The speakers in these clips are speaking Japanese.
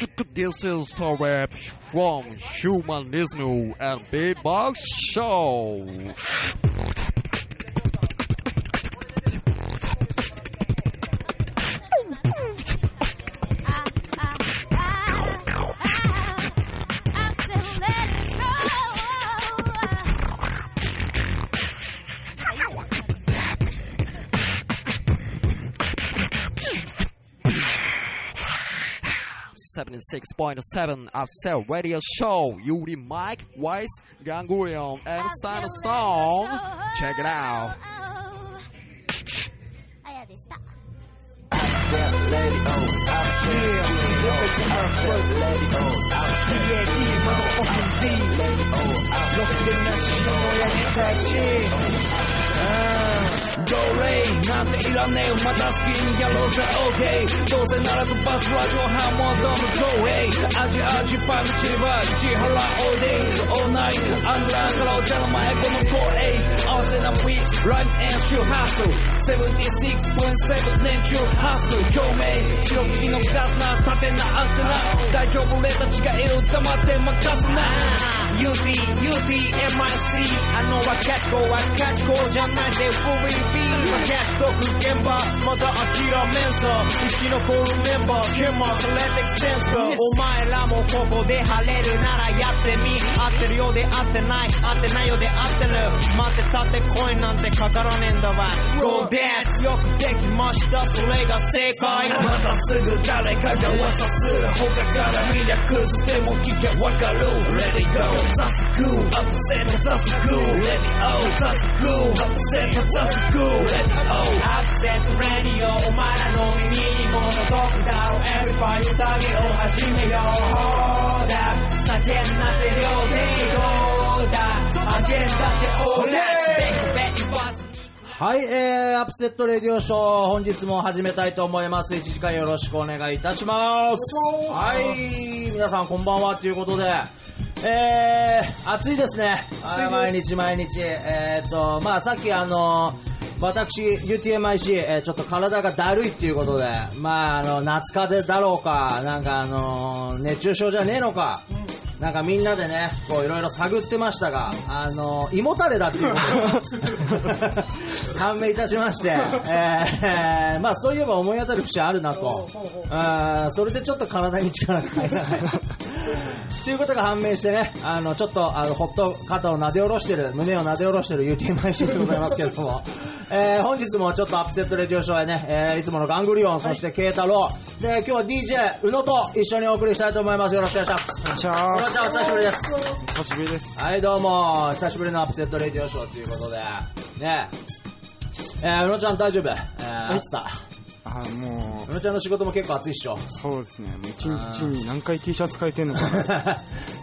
This is the rap from Humanism and Beatbox Show. .7 Upsell Radio Show. Yuri Mike, Weiss, Ganglion, and Simon Stone. Check it out. 奴隷なんていらねえよまた好きにやろうぜ OK どうせならとバスラジオハモードの東映アジパンチバー市原オーデイオーナイトアンダーからお茶の前この東映合わせなウィークライブエンシューハッスル76.7年中ハッスル共鳴白引きのガスな縦なアンテナ大丈夫俺たちがいる黙って任すな UTMIC あの若し子じゃないで キャッシュトーク現場まだ諦めんさ生き残るメンバー研磨されてきセンスかお前らもここで晴れるならやってみ合ってるようで合ってない合ってないようで合ってる待ってたって声なんてかからねえんだわ Go dance よくできましたそれが正解またすぐ誰かが噂する他から見りゃクズでも聞けわかる Let it go ザスクーアップセットザスクー Let it go ザスクーアップセットザスクー Let it go アクセスラディオお前らの耳にも届くだろ Everybody 宴を始めようだ酒になって両手どうだあげんだってオーレはい、アップセットレディオショー本日も始めたいと思います。1時間よろしくお願いいたします。はい、皆さんこんばんはということで、暑いですね。毎日まあさっき私 UTMIC、ちょっと体がだるいっていうことで、まあ夏風邪だろうか、なんか熱中症じゃねえのか。なんかみんなでね、こういろいろ探ってましたが、胃もたれだっていうことを判明いたしまして、まあそういえば思い当たる節あるなと、それでちょっと体に力が入らないっていうことが判明してね、ちょっとほっと肩を撫で下ろしてる、胸を撫で下ろしてる UTMIC でございますけれども、本日もちょっとアップセットレディオショーへね、いつものガングリオン、そして慶太郎で、今日は DJ 宇野と一緒にお送りしたいと思います。よろしくお願いします。お願いします。お久しぶりです。 久しぶりです。 はい、どうも久しぶりのアップセットレディオショーということでね、宇野ちゃん大丈夫？暑さ。 もう宇野ちゃんの仕事も結構暑いっしょ。 そうですね。もう一日に何回 T シャツ変えてんのかな。 ね、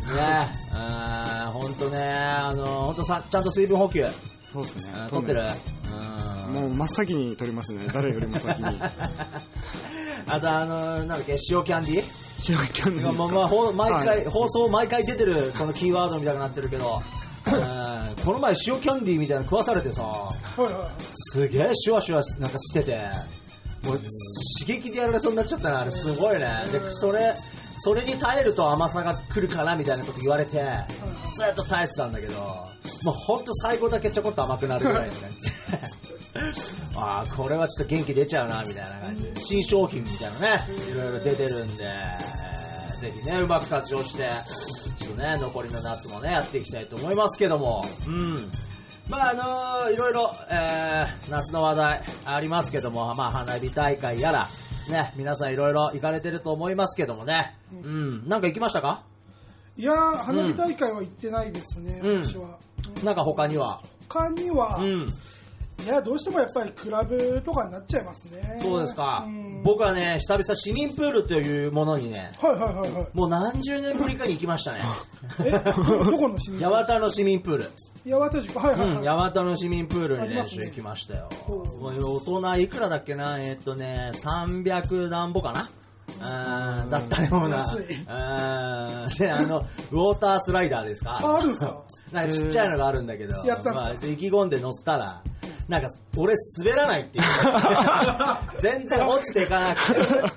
本当ね、本当ちゃんと水分補給。 そうですね。 取ってる。 もう真っ先に取りますね。誰よりも先に。 あとなんだっけ、塩キャンディー？ 塩キャンディー。 まあ毎回、放送毎回出てるこのキーワードみたいになってるけど、この前塩キャンディーみたいなの食わされてさ、すげえシュワシュワなんかしてて、もう刺激でやられそうになっちゃったな、あれすごいね。でそれに耐えると甘さが来るかなみたいなこと言われて、ずっと耐えてたんだけど、もうほんと最後だけちょこっと甘くなるぐらいの感じああこれはちょっと元気出ちゃうなみたいな感じで、新商品みたいなね、いろいろ出てるんで、ぜひねうまく活用してちょっとね残りの夏もねやっていきたいと思いますけども、まあいろいろ、夏の話題ありますけども、まあ花火大会やらね、皆さんいろいろ行かれてると思いますけどもね、なんか行きましたか？ いやー、花火大会は行ってないですね、私は。 なんか他には、 いや、どうしてもやっぱりクラブとかになっちゃいますね。 そうですか。僕はね、久々市民プールというものにね、もう何十年ぶりかに行きましたね。 どこの市民プール？ 八幡の市民プール。 八幡市か、 八幡の市民プールに練習行きましたよ。大人いくらだっけな、300何歩かな。だったような。で、ウォータースライダーですか？ あるんですか？ なんかちっちゃいのがあるんだけど、まあ、意気込んで乗ったら、なんか俺滑らないっていう全然落ちていかなくて、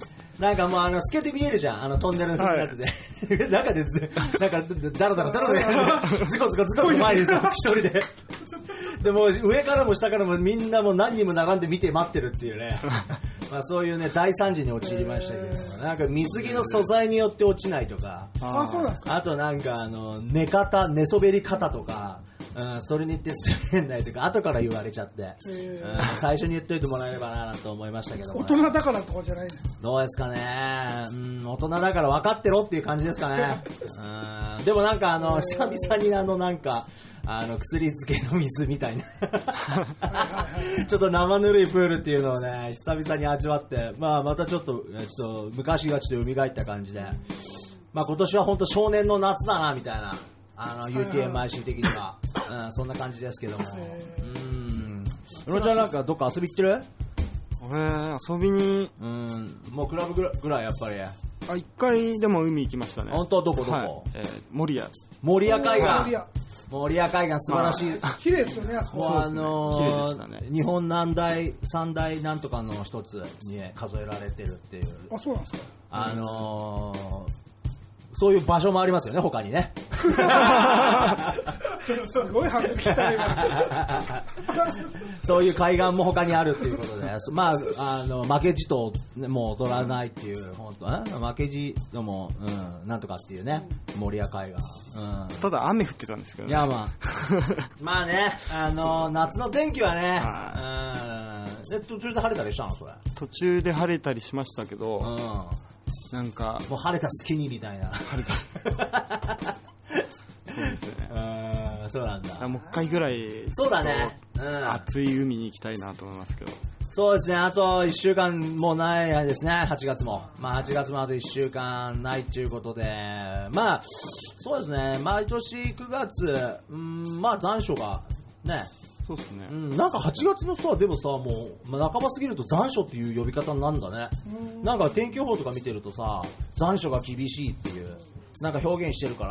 なんかもう透けて見えるじゃん、トンネルになってて、中でなんかダラダラズコズコ前にさ一人ででも上からも下からもみんなもう何人も並んで見て待ってるっていうねまあそういうね大惨事に陥りましたけど、なんか水着の素材によって落ちないとか、 そうなんですか。 あとなんか寝そべり方とか、それに言って滑んないとか後から言われちゃって、最初に言っといてもらえればなと思いましたけども、ね、 大人だからとかじゃないです。 どうですかね、大人だから分かってろっていう感じですかねでもなんか久々になんか薬漬けの水みたいなちょっと生ぬるいプールっていうのをね久々に味わって、またちょっと昔がちょっと蘇った感じで、今年は本当少年の夏だなみたいなUTMIC 的には、そんな感じですけども、うのちゃんなんかどっか遊び行ってる？ 俺遊びにもうクラブぐらいやっぱり一回でも海行きましたね。 本当？どこ、 はい、守谷海岸守谷海岸素晴らしい。 綺麗ですよね、あそこ。 綺麗でしたね。 日本三大なんとかの一つに数えられてるっていう。 あ、そうなんですか。 そういう場所もありますよね、他にね。 すごい反応期待あります。 そういう海岸も他にあるっていうことで、負けじともう踊らないっていう、本当負けじとも、なんとかっていうね、守谷海岸。 ただ雨降ってたんですけどね。 いやまあね、夏の天気はね、途中で晴れたりしたのそれ？ 途中で晴れたりしましたけど、なんかもう晴れたスキニーみたいな。 晴れた。そうですね。 そうなんだ。 もう一回ぐらい。 そうだね。 暑い海に行きたいなと思いますけど。 そうですね。あと1週間もないですね。8月も。8月もあと1週間ないということで、そうですね。毎年9月、残暑がね。 そうですね。 なんか8月のさ、でもさ、もう、半ば過ぎると残暑っていう呼び方なんだね。なんか天気予報とか見てるとさ、残暑が厳しいっていう、なんか表現してるから、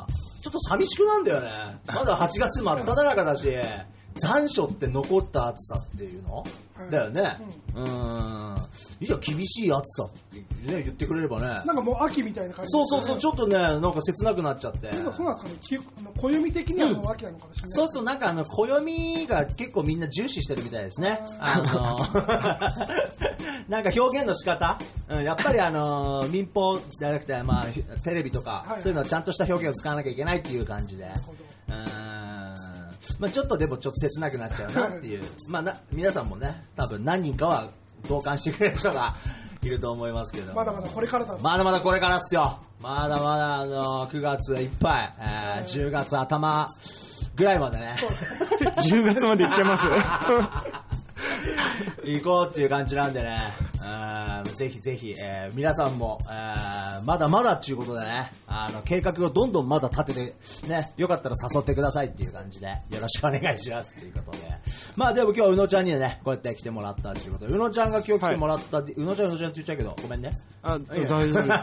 ちょっと寂しくなんだよね。まだ8月真っ只中だし、残暑って残った暑さっていうのだよね。いや、厳しい暑さってね、言ってくれればね。 なんかもう秋みたいな感じ、 そう、ちょっとね、なんか切なくなっちゃって。 そうなんですかね。暦的にはもう秋なのかもしれない。 そう、なんか暦が結構みんな重視してるみたいですね。なんか表現の仕方、やっぱり民放じゃなくて、テレビとか、そういうのはちゃんとした表現を使わなきゃいけないっていう感じで。ちょっとでもちょっと切なくなっちゃうなっていう。皆さんもね、多分何人かは同感してくれる人がいると思いますけど。 まだまだこれからだ。 まだまだこれからっすよ。まだまだ9月いっぱい、10月頭ぐらいまでね。 10月まで行っちゃいます行こうっていう感じなんでね、ぜひぜひ、皆さんも、まだまだっていうことでね、計画をどんどんまだ立てて、ね、よかったら誘ってくださいっていう感じで、よろしくお願いしますっていうことで。でも今日はうのちゃんにね、こうやって来てもらったっていうことで、うのちゃんが今日来てもらった、うのちゃんって言っちゃうけど、ごめんね。 大丈夫です。 ミ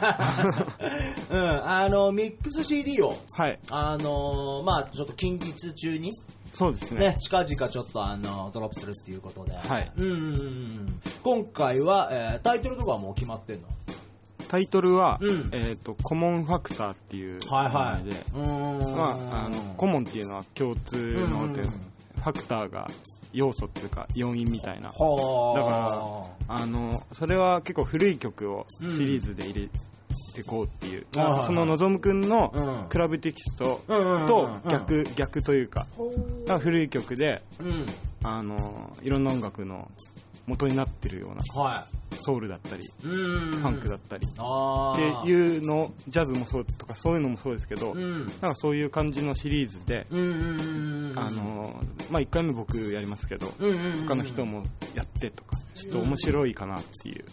ックス CD を、 はい。 ちょっと近日中に、 そうですね。 近々ちょっとドロップするっていうことで。 はい。 今回は、タイトルとかはもう決まってんの？ タイトルは、コモンファクターっていう名前で、コモンっていうのは共通ので、ファクターが要素っていうか要因みたいな。だからそれは結構古い曲をシリーズで入れてこうっていう、そののぞむくんのクラブテキストと逆というか、古い曲で、いろんな音楽の元になってるような、ソウルだったりファンクだったりっていうの、ジャズもそうとかそういうのもそうですけど、なんかそういう感じのシリーズで、1回目僕やりますけど、他の人もやってとか、ちょっと面白いかなっていう。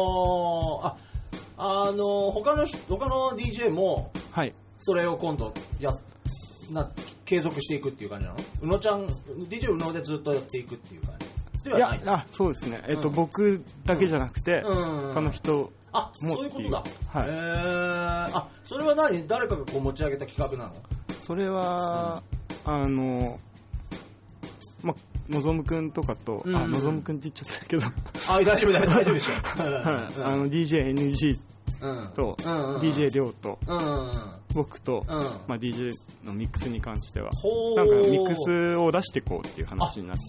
他の DJ もそれを今度継続していくっていう感じなの？うのちゃん DJ うのでずっとやっていくっていう感じではない？ そうですね。僕だけじゃなくて、他の人もそういうことだ。 はい。 それは何？誰かがこう持ち上げた企画なの？ それは、 のぞむくんとかと、のぞむくんって言っちゃったけど大丈夫でしょ DJ NG と、DJ りょうと、僕と、DJ のミックスに関してはなんかミックスを出していこうっていう話になって。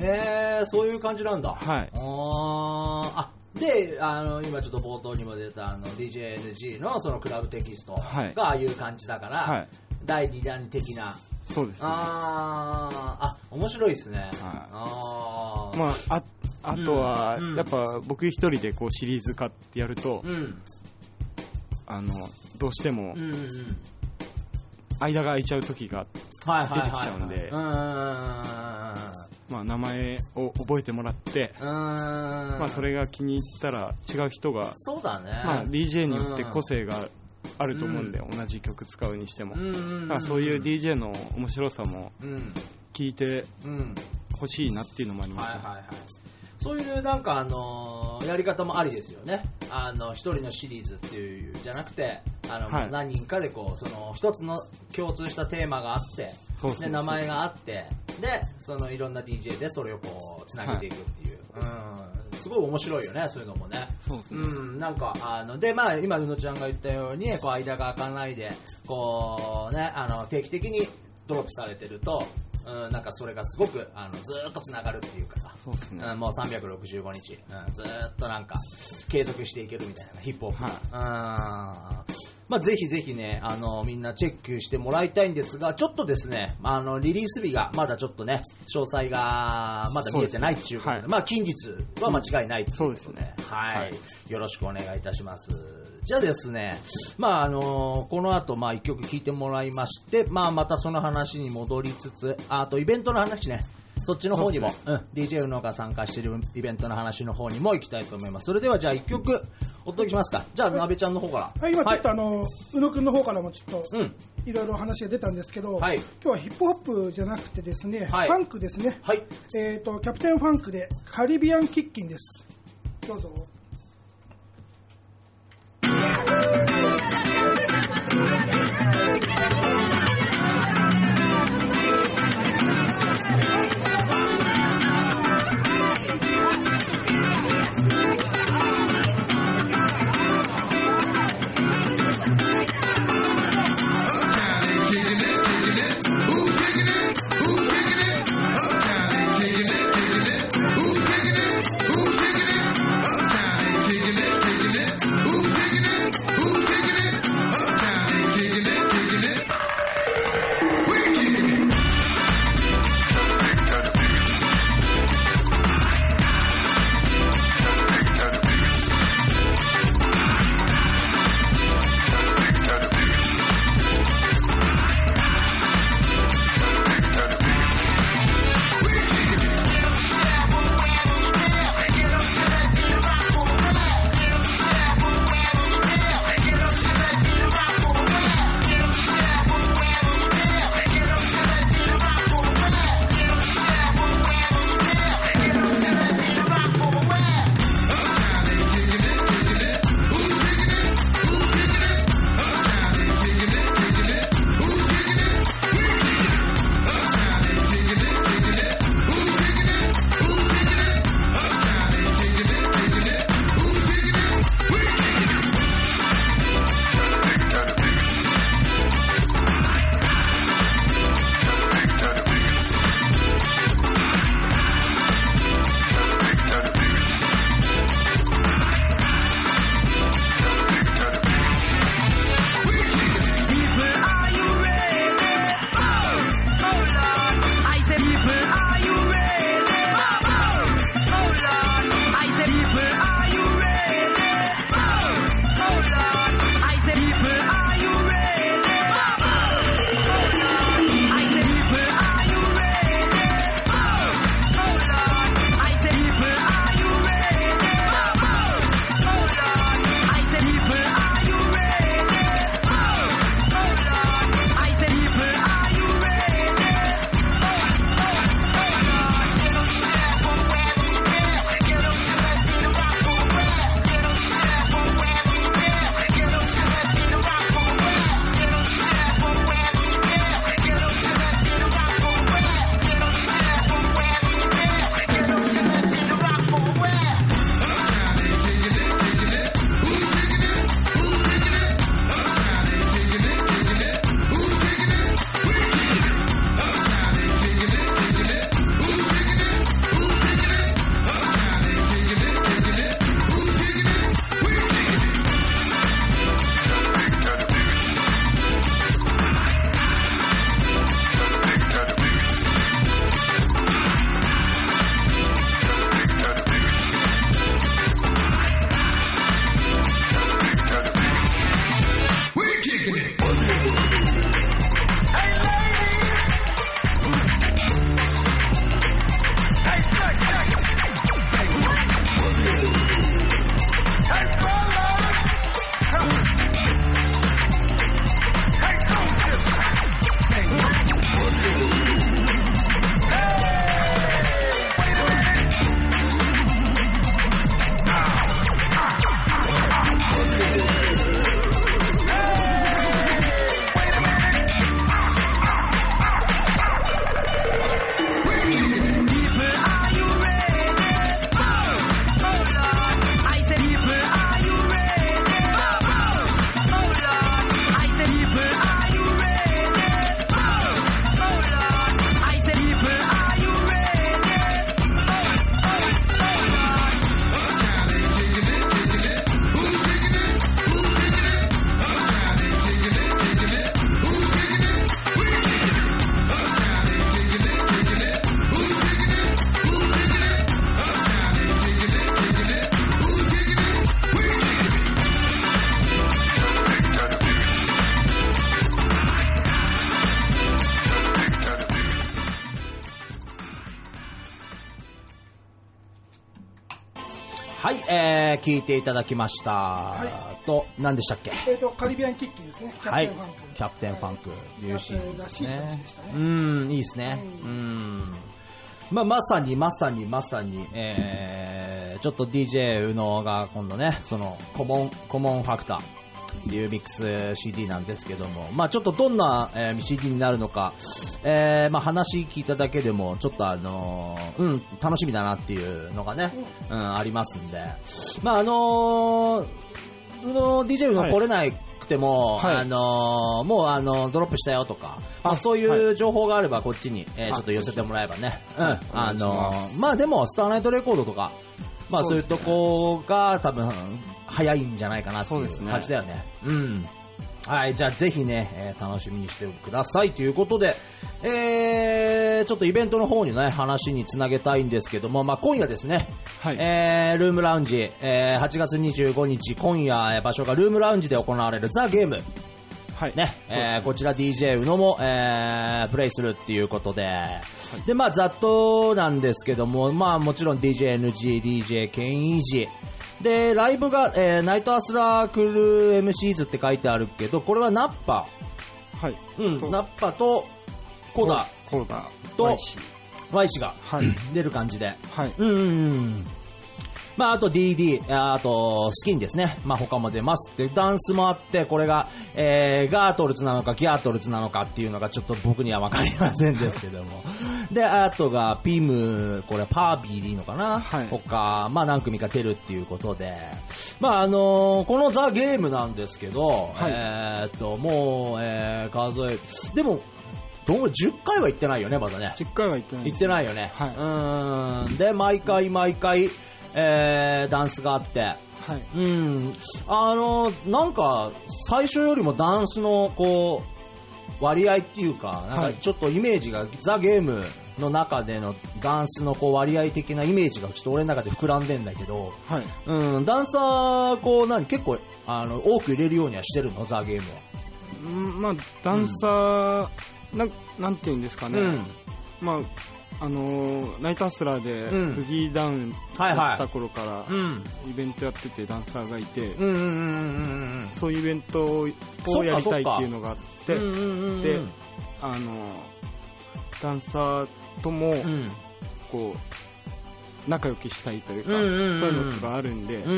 へー、そういう感じなんだ。 はい。 で、今ちょっと冒頭にも出たDJNG のそのクラブテキストがああいう感じだから、第2弾的な。 そうですね。 面白いですね。 あとは、やっぱ僕一人でこうシリーズ化ってやると、どうしても間が空いちゃう時が出てきちゃうんで、名前を覚えてもらって、それが気に入ったら違う人が、 そうだね、 DJ によって個性があると思うんで、同じ曲使うにしても、そういう DJ の面白さも聞いてほしいなっていうのもありますね。 そういうなんかやり方もありですよね。一人のシリーズっていうじゃなくて、何人かでこうその一つの共通したテーマがあって、で名前があって、でそのいろんな DJ でそれをこうつなげていくっていう、すごい面白いよね、そういうのもね。 そうですね。 なんかで今うのちゃんが言ったようにこう間が空かないでこうね定期的にドロップされてると。なんかそれがすごくずーっとつながるっていうかさ、 そうですね、 もう365日、ずーっとなんか継続していけるみたいなヒップホップ、ぜひぜひねみんなチェックしてもらいたいんですが、ちょっとですねリリース日がまだちょっとね詳細がまだ見えてないっていうことで、近日は間違いないということで、よろしくお願いいたします。じゃあですね、この後1曲聴いてもらいまして、またその話に戻りつつ、あとイベントの話ね、そっちの方にも、DJ うのが参加しているイベントの話の方にも行きたいと思います。それではじゃあ1曲お届けしますか。じゃあなべちゃんの方から。 今ちょっとうのくんの方からもちょっといろいろ話が出たんですけど、今日はヒップホップじゃなくてですね、ファンクですね。キャプテンファンクでカリビアンキッキンです。どうぞ。 Uptown 聞いていただきました。はい、と、何でしたっけ？ カリビアンキッキーですね。キャプテンファンク。はい、 キャプテンファンク。 らしい感じでしたね。 いいですね。まさに、ちょっと DJ 宇野が今度ね、そのコモンファクターっていうミックス CD なんですけども、ちょっとどんな、CD になるのか、話聞いただけでもちょっと楽しみだなっていうのがね、ありますんで、DJ の来れないくても、もうドロップしたよとか、そういう情報があればこっちに、ちょっと寄せてもらえばね、でもスターナイトレコードとか、そういうとこが多分早いんじゃないかなっていう感じだよね。はい、じゃあぜひね、楽しみにしてくださいということで、ちょっとイベントの方にね、話につなげたいんですけども、今夜ですね、ルームラウンジ、8月25日、今夜、場所がルームラウンジで行われるザ・ゲーム。こちら DJ 宇野も、プレイするっていうことで、で、ざっとなんですけども、もちろん DJNG、DJ ケンイージで、ライブが、ナイトアスラークル MCs って書いてあるけど、これはナッパ。ナッパとコダと Y 氏が出る感じで。あと DD、あとスキンですね。他も出ますって、ダンスもあって、これが、ガートルズなのかギャートルズなのかっていうのがちょっと僕には分かりませんですけども。で、あとがピム、これパービーでいいのかな、他、何組か出るっていうことで。このザ・ゲームなんですけど、もう、数え、でも、10回は行ってないよね、まだね。 10回は行ってない。 行ってないよね。で、毎回、ダンスがあって、なんか最初よりもダンスのこう割合っていうか、なんかちょっとイメージが、ザ・ゲームの中でのダンスのこう割合的なイメージがちょっと俺の中で膨らんでんだけど、ダンサー結構多く入れるようにはしてるの、ザ・ゲームは。 ダンサー、なんていうんですかね。ナイトアスラーでブギーダウンやった頃からイベントやっててダンサーがいて、そういうイベントをやりたいっていうのがあって、で、ダンサーともこう仲良くしたいというか、そういうのがあるんで、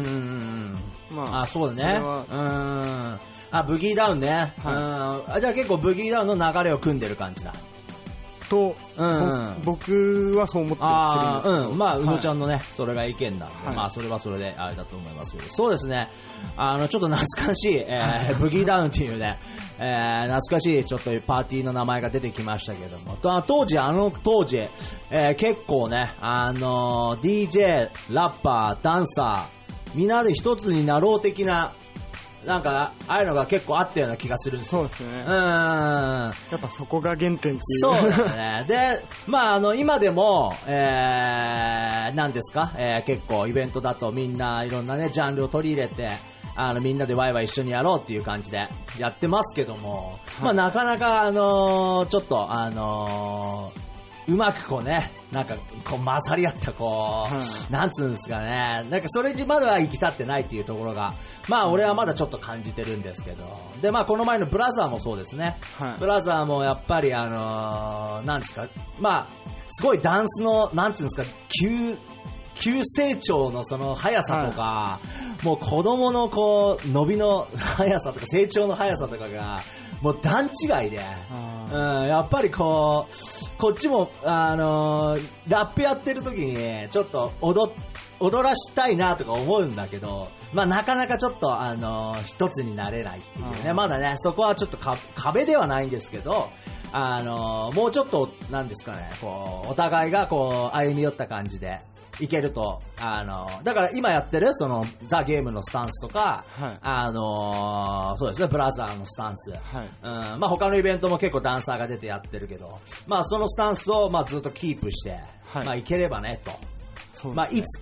そうだね。ブギーダウンね。じゃあ結構ブギーダウンの流れを組んでる感じだ。 と、僕はそう思ってやってるんですけど、 宇野ちゃんのね、それが意見だ。それはそれであれだと思いますけど、そうですね。ちょっと懐かしい、ブギーダウンっていうね、懐かしいちょっとパーティーの名前が出てきましたけども、当時、結構ね、DJ、ラッパー、ダンサー、みんなで一つになろう的な、なんか、ああいうのが結構あったような気がするんですよ。 そうですね。やっぱそこが原点っていう。 そうですね。で、今でも、なんですか、結構イベントだとみんないろんなね、ジャンルを取り入れて、みんなでワイワイ一緒にやろうっていう感じでやってますけども、なかなか、ちょっと、うまくこうね、なんかこう混ざり合ったなんつうんですかね、なんかそれまでは行き立ってないっていうところが、俺はまだちょっと感じてるんですけど、でこの前のブラザーもそうですね。ブラザーもやっぱりなんですか、すごいダンスのなんつうんですか、急成長のその速さとか、もう子供のこう伸びの速さとか成長の速さとかがもう段違いで、やっぱりこっちもラップやってる時にちょっと踊らしたいなとか思うんだけど、なかなかちょっと一つになれないっていうね、まだねそこはちょっと壁ではないんですけど、もうちょっとなんですかね、こうお互いがこう歩み寄った感じでいけると、だから今やってるそのザ・ゲームのスタンスとか、そうですね、ブラザーのスタンス、他のイベントも結構ダンサーが出てやってるけど、そのスタンスをずっとキープして、いければねと、いつか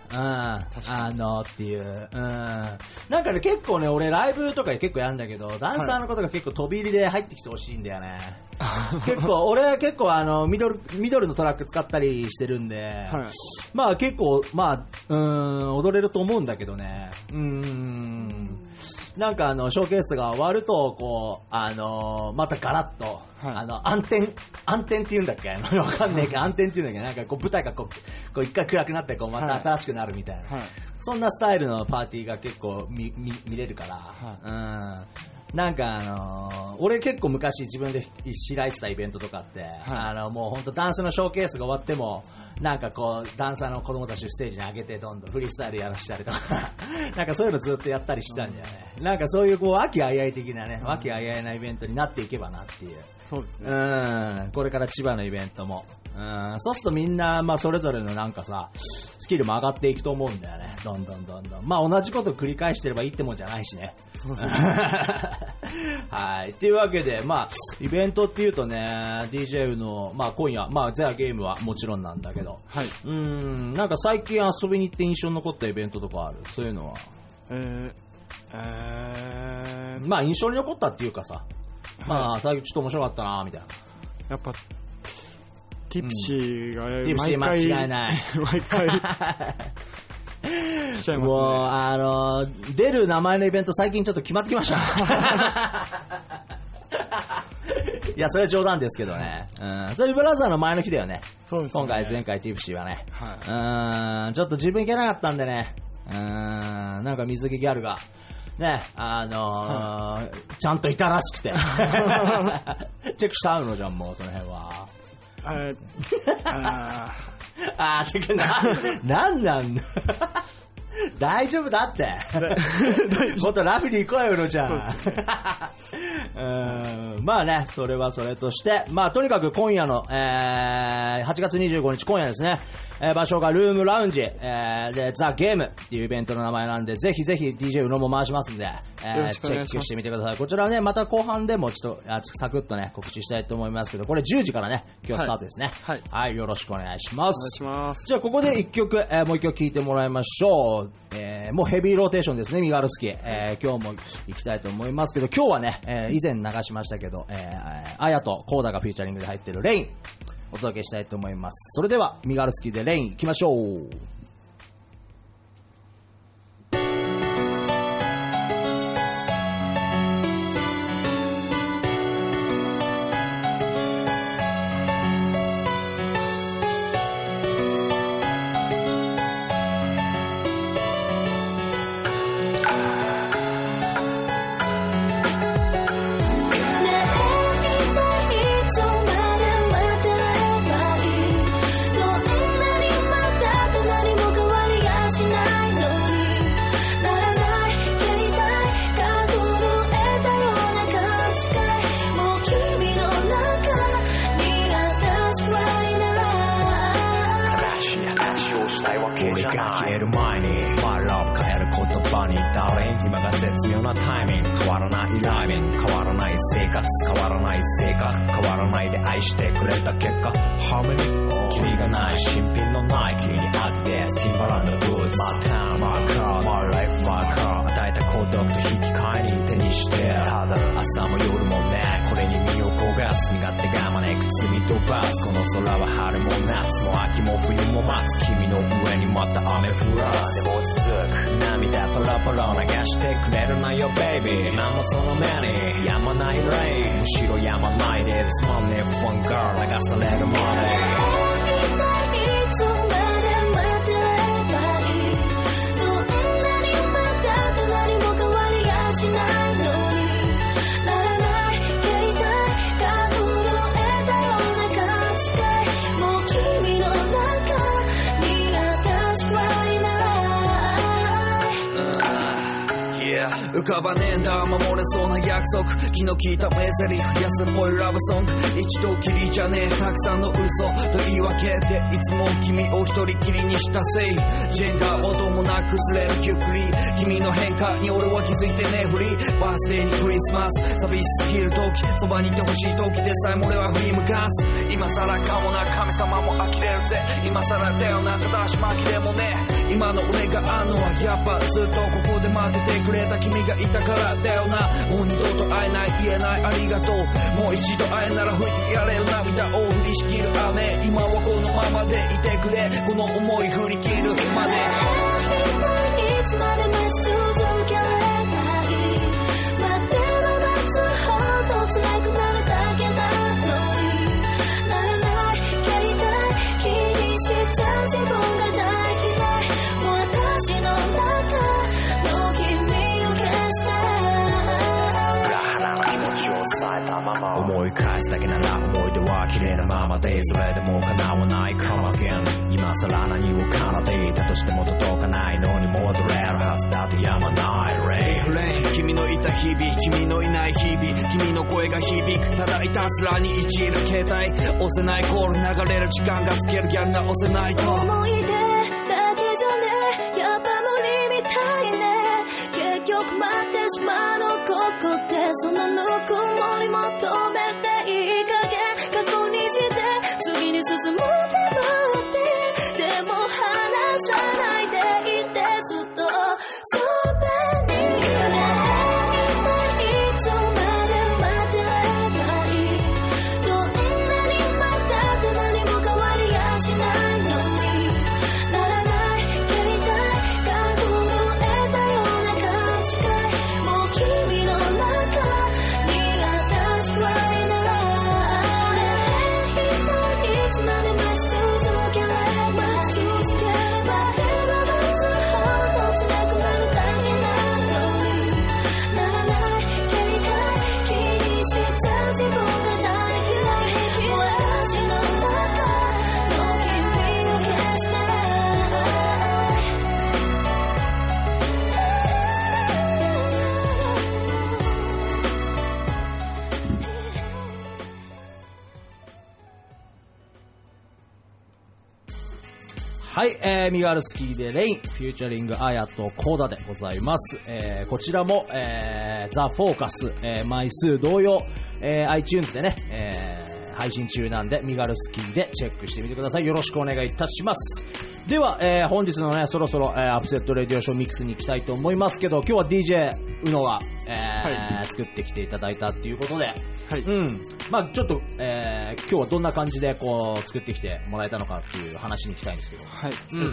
っていう、なんかね、結構ね、俺ライブとかで結構やるんだけど、ダンサーのことが結構飛び入りで入ってきてほしいんだよね。俺は結構ミドルのトラック使ったりしてるんで、まあ結構、踊れると思うんだけどね。なんかショーケースが終わると、こう、またガラッと、暗転って言うんだっけわかんねえけど、暗転って言うんだっけなんかこう舞台がこう一回暗くなって、こうまた新しくなるみたいな。そんなスタイルのパーティーが結構見れるから、なんか俺結構昔自分で開いてたイベントとかって、もう本当ダンスのショーケースが終わっても、なんかこうダンサーの子供たちをステージに上げてどんどんフリースタイルやらしたりとかなんかそういうのずっとやったりしたんだよね。なんかそういうこう和気あいあい的なね、和気あいあいなイベントになっていけばなっていう。 そうですね。 これから千葉のイベントも。そうするとみんな、それぞれのなんかさ、スキルも上がっていくと思うんだよね。どんどん。同じことを繰り返してればいいってもんじゃないしね。 そうですね。 はい。というわけで、イベントっていうとね、DJ の、今夜、ゼアゲームはもちろんなんだけど、なんか最近遊びに行って印象に残ったイベントとかある？そういうのは。印象に残ったっていうかさ、最近ちょっと面白かったなみたいな。 やっぱティプシーが間違いない毎回しちゃいますね。 もう出る名前のイベント最近ちょっと決まってきましたいやそれは冗談ですけどね、それブラザーの前の日だよね。 そうですね。 前回ティプシーはね、ちょっと自分行けなかったんでね、なんか水着ギャルがね、ちゃんといたらしくてチェックしたのじゃん、もうその辺は。てかなんなん大丈夫だってもっとラフに行こうよのちゃんそれはそれとして、とにかく今夜の、8月25日今夜ですね、場所がルームラウンジ、でザ・ゲームっていうイベントの名前なんで、ぜひぜひ DJ うのも回しますんで、チェックしてみてください。こちらはね、また後半でもちょっとサクッとね告知したいと思いますけど、これ10時からね今日スタートですね。はい、よろしくお願いします。じゃあここで1曲、もう1曲聴いてもらいましょう。もうヘビーローテーションですね、ミガルスキー。今日も行きたいと思いますけど、今日はね、以前流しましたけど、アヤとコーダがフィーチャリングで入ってるレインお届けしたいと思います。それではミガルスキーでレイン行きましょう。 Yeah Yeah 浮かばねえんだ守れそうな約束気の利いた名台詞安っぽいラブソング一度きりじゃねえたくさんの嘘と言い訳でいつも君を一人きりにしたせいジェンガー音もなく崩れるゆっくり君の変化に俺は気づいてねフリーバースデーにクリスマス寂しすぎる時そばにいてほしい時でさえも俺は振り向かず今さらかもな神様も呆れるぜ今さらだよなただし紛れもね今の俺があんのはやっぱずっとここで待っててくれた君がいたからだよなもう二度と会えない言えないありがとうもう一度会えなら吹いてやれる涙を降りしきる雨今はこのままでいてくれこの思い振り切る今でいつまでも続けられない待ってる夏ほど辛くなるだけなのにならない携帯気にしちゃう自分が大嫌いもう私の中の君を消した気持ちを抑えたまま思い返すだけなら思い出は綺麗なままでそれでも叶わないかもげん今さら何を奏でいたとしても届かないのに戻れるはずだとやまないレイ君のいた日々君のいない日々君の声が響くただいたずらにいじる携帯押せないコール流れる時間がつけるギャルな押せないと思い出だけじゃねやっぱ無理みたいね結局待ってしまうのここでそのぬくもり求めていい加減過去にして次に進む手もってでも離さないでいてずっとそばにいていつまで待てないどんなに待ったって何も変わりやしないのにならない携帯が震えたような感じかいもう君の中に私はいないいつまでも続けられない待てる夏ほど辛くなるだけなのにならない携帯気にしちゃう自分が大嫌い私の中の君を消したいはい、ミガルスキーでレイン、フューチャリングアヤとコーダでございます。こちらも、ザ・フォーカス、枚数同様、iTunes でね、配信中なんで、ミガルスキーでチェックしてみてください。よろしくお願いいたします。では、本日のね、そろそろ、アップセットレディオショーミックスに行きたいと思いますけど、今日は DJ 宇野が、はい、作ってきていただいたっていうことで、はい、うん。まあちょっと、今日はどんな感じでこう作ってきてもらえたのかっていう話に行きたいんですけど。 はい。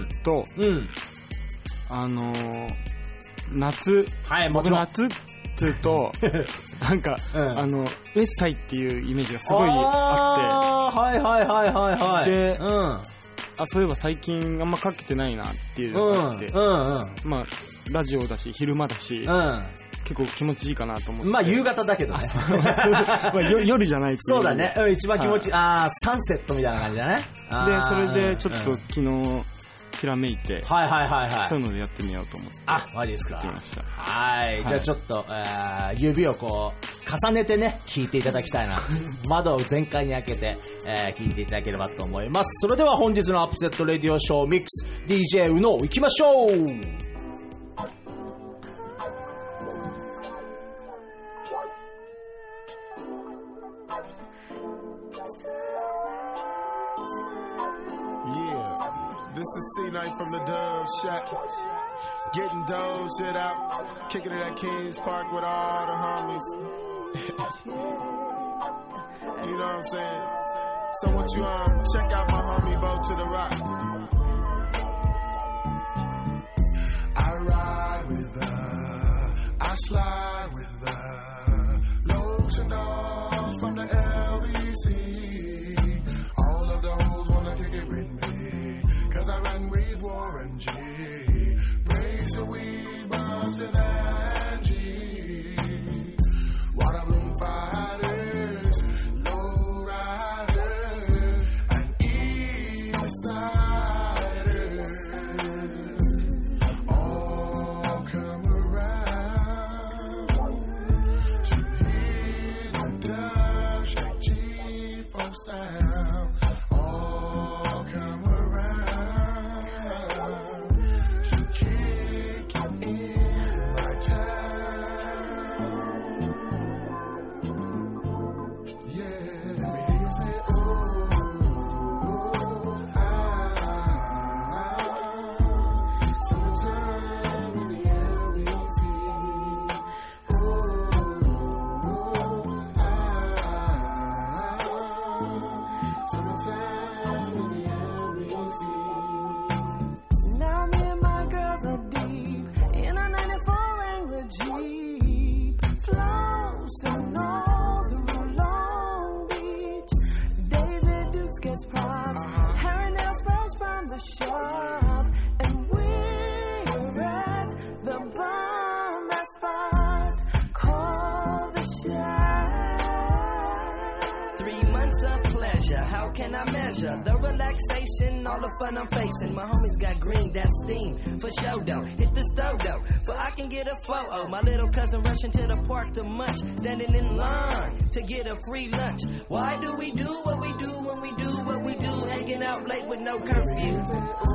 夏、はい、もちろん夏っていうとなんか、ウェッサイっていうイメージがすごいあって、 はいはいはいはいはい。 で、そういえば最近あんまかけてないなっていうのがあって、まあラジオだし昼間だし。結構気持ちいいかなと思って。 まあ夕方だけどね。 まあ夜じゃないっていう。 そうだね。一番気持ちいい。サンセットみたいな感じだね。 で、それでちょっと昨日ひらめいて、 はいはいはいはい。 そういうのでやってみようと思って。 マジですか。 作ってみました。 はい。じゃあちょっと、指をこう、重ねてね、聞いていただきたいな。窓を全開に開けて、聞いていただければと思います。それでは本日のアップセットレディオショーミックス、DJ 宇野行きましょう。 This is C-Night from the Dove Shack. Getting dough, shit out. Kicking it at Kings Park with all the homies. You know what I'm saying? So what you check out my homie Bo to the Rock. I ride with her, I slide with her. Lotion dogs from the LBC. All of the hoes wanna kick it with me. Cause I run with Warren G. Razor weed, Boston and G. Water bloom fighters, low riders, and east siders. All come around. can I measure the relaxation, all the fun I'm facing? My homies got green, that's steam, for show though. Hit the stove though, but I can get a photo. My little cousin rushing to the park to munch, standing in line to get a free lunch. Why do we do what we do when we do what we do? Hanging out late with no curfews.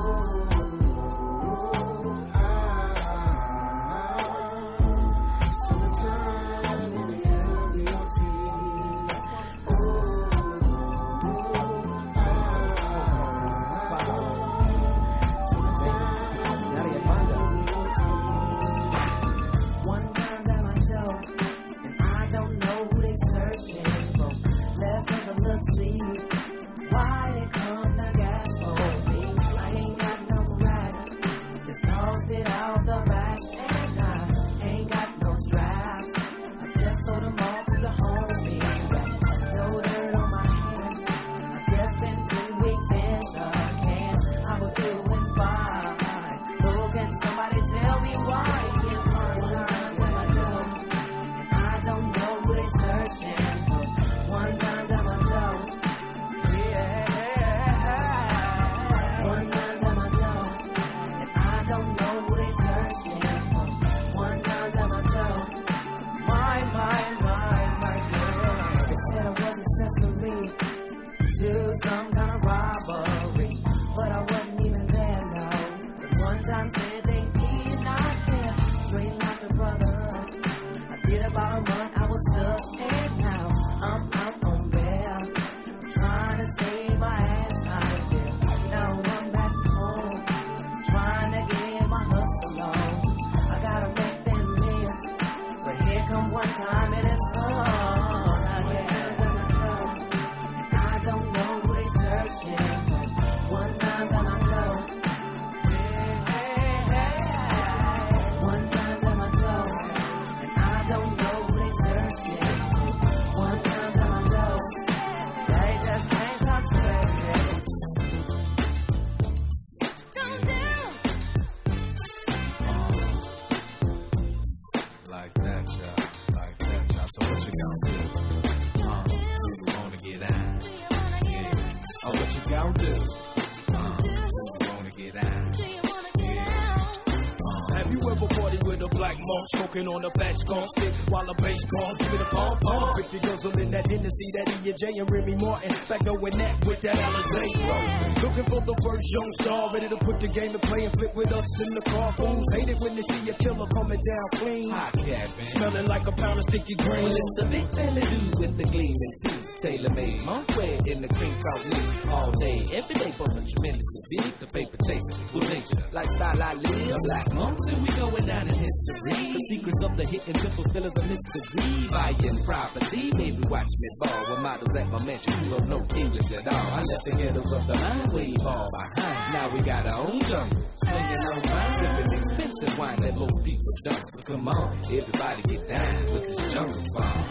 On a fat skunk stick while a bass ball with a pom pom. If you guzzling that Hennessy, that E&J and Remy Martin, back going that with that Alizé. Looking for the first young star, ready to put the game in play and flip with us in the car. Fools hate it when they see a killer coming down clean. Hot cat, man. Smelling like a pound of sticky green. Well, it's the big fella dude with the gleaming teeth, tailor made, monkey in the cream coat all day, every day for the tremendous beat, the paper chasing with nature, lifestyle I live. The Black Monks and we going down in history. The secrets of the hitting triple still is a mystery. Buying property, maybe watch me ball with models at my mansion who don't know English at all. I left the ghettos of the line way all behind. Now we got our own jungle, swinging on wine, sipping expensive wine that most people don't. So come on, everybody get down with this jungle farm.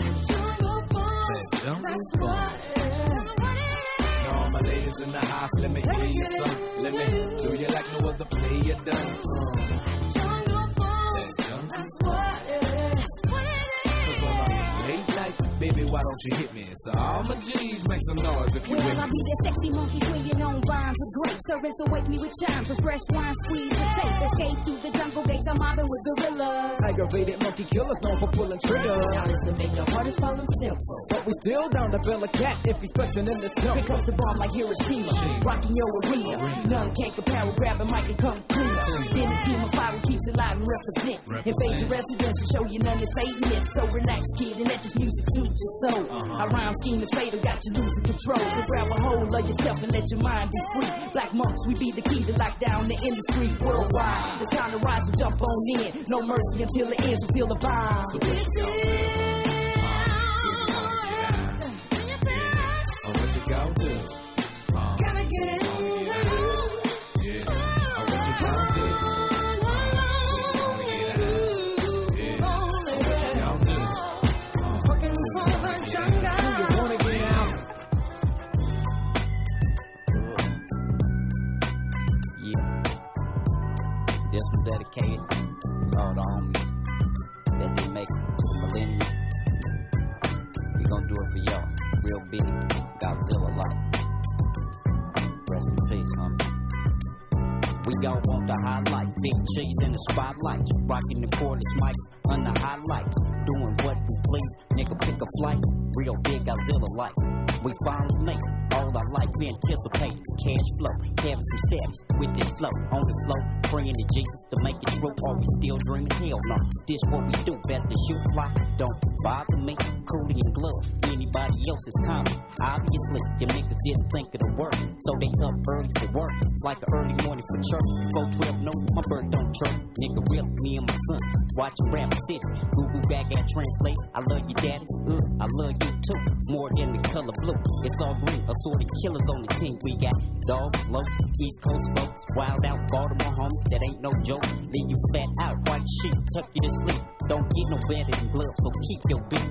Jungle farm. All my ladies in the house, let me hear you some. Let me do you like no other player done. That's what it is. Cause when I'm late night, baby, why don't you hit me? So all my G's make some noise if you with me. I'll be that sexy monkey swinging on vines of grapes. Servants awake me with chimes of fresh wine, squeeze the taste. Escape through the jungle gates, I'm mobbing with gorillas. Aggravated monkey killers known for pulling triggers. Now this will make the hardest problem simple. But we still down to bill a cat if he's flexing in the temple. Here comes the bomb like Hiroshima, rocking your arena. None can't compare with grab a mic and come clean. Then the team of fire keeps it live and represent. Invade your residence and show you none is fading it. So relax, kid, and let this music suit your soul. Our rhyme scheme is fatal, got you losing control. So grab a hold of yourself and let your mind be free. Black Monks, we be the key to lock down the industry worldwide. It's time to rise and jump on in. No mercy until it ends, we feel the vibe. So what you gonna do? Gotta get it. Dedicated to all the homies that they make millennium. We gonna do it for y'all. Real big Godzilla like. Rest in peace, homie. We all want the highlight, big cheese in the spotlight, rocking the cordless mics under highlights, doing what we please, nigga pick a flight, real big Godzilla like. We finally make all our life we anticipate, cash flow, having some steps with this flow, on the flow, praying to Jesus to make it true, or we still dreaming, hell no, this what we do, best to shoot fly, don't bother me, Coolie and Glove, anybody else is common, obviously, them niggas didn't think of the work, so they up early for work, like an early morning for church. 412, no, my bird don't chirp. Nigga, real, me and my son, watching Rap City. Google back at translate. I love you, daddy. I love you too. More than the color blue. It's all green. Assorted killers on the team. We got dogs, low, East Coast folks, wild out Baltimore homies. That ain't no joke. Leave you flat out, white sheep, tuck you to sleep. Don't get no better than gloves, so keep your beat.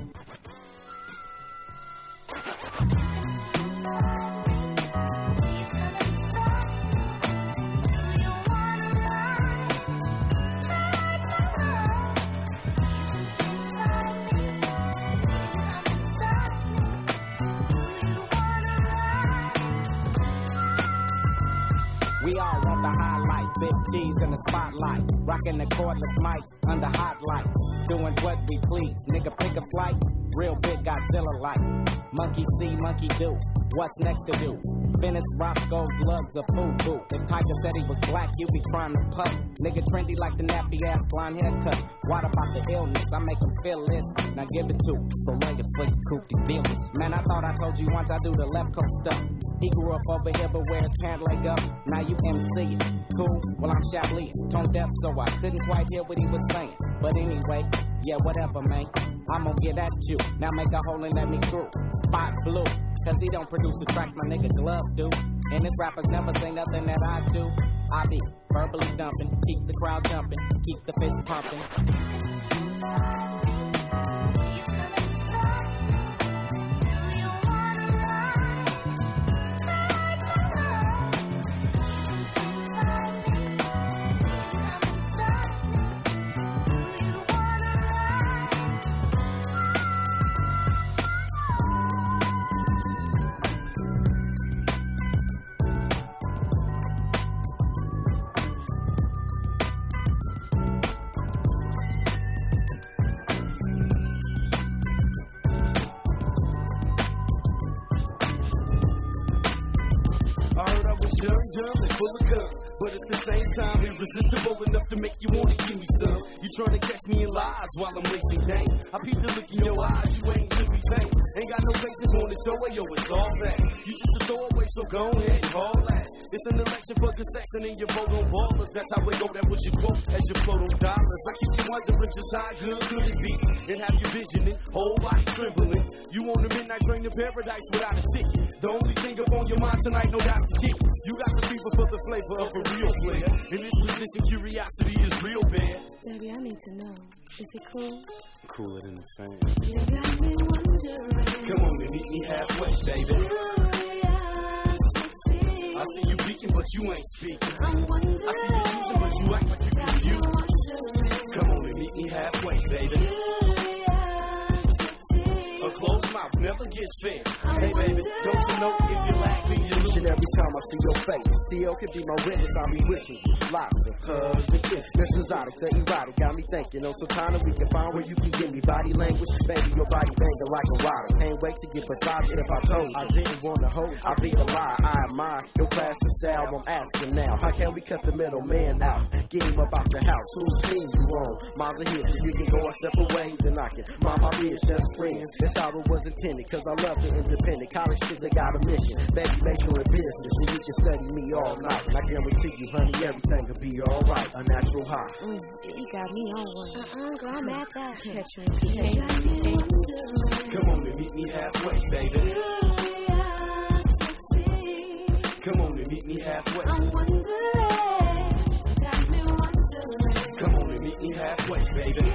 We all want the highlight, big G's in the spotlight, rocking the cordless mics under hot lights, doing what we please. Nigga pick a flight, real big Godzilla like. Monkey see, monkey do. What's next to do? Venice Roscoe's lugs a FUBU. If Tiger said he was black, you be trying to puff. Nigga trendy like the nappy ass blonde haircut. What about the illness? I make him feel this. Now give it to him. So later for you coop the bills. Man, I thought I told you once I do the left coast stuff. He grew up over here but wears pant leg up. Now you MC it. Cool? Well, I'm Chablis. Tone deaf so I couldn't quite hear what he was saying. But anyway, yeah, whatever, man. I'm gonna get at you. Now make a hole and let me through. Spot blue. Cause he don't produce a track my nigga Glove do. And his rappers never say nothing that I do. I be verbally dumping, keep the crowd jumping, keep the fist pumping. Dumb and full of cum, but at the same time irresistible enough to make you wanna give me some. You trying to catch me in lies while I'm racing game. I peep the look in your eyes, you ain't to be tamed. Ain't got no patience on it, your way, yo, it's all that. You just a throwaway, so go ahead and haul ass. It's an election for the section and your vote on ballers. That's how it go, that was your quote as you float on dollars. I keep you wondering just how good could it be, and have you visioning, whole body trembling. You on the midnight train to paradise without a ticket. The only thing up on your mind tonight, no doubts to kick. You got the fever for the flavor of a real player. In this position, curiosity is real bad. Baby, I need to know, is it cool? Cooler than the fan. You got me wondering. Come on and meet me halfway, baby. I see you peeking, but you ain't speaking. I see you choosing, but you act like you confused. Come on and meet me halfway, baby. A closed mouth never gets fed. Hey baby, don't you know if you lack me, you lose. And every time I see your face, T.O. can be my witness, I'll be wishing you lots of hugs and kisses. This exotic, the erotic, got me thinking on some time that we can find where you can give me body language. Baby, your body banging like a rider. Can't wait to get beside you if I told you I didn't want to hold. I'd be a lie, I admire your class and style. I'm asking now, how can we cut the middleman out? Get him up out the house, whose team you on? Miles ahead, so you can go our separate ways and I can mind my biz, just friends. That's how it was intended, cause I love the independent college shit that got a mission. Baby, make sure in business, so you can study me all night. And I guarantee you, honey, everything will be alright. A natural high. You got me on one. Girl, I'm at that. Catch me. Come on and meet me halfway, baby. Come on and meet me halfway. I'm wondering. Got me wondering. Come on and meet me halfway, baby.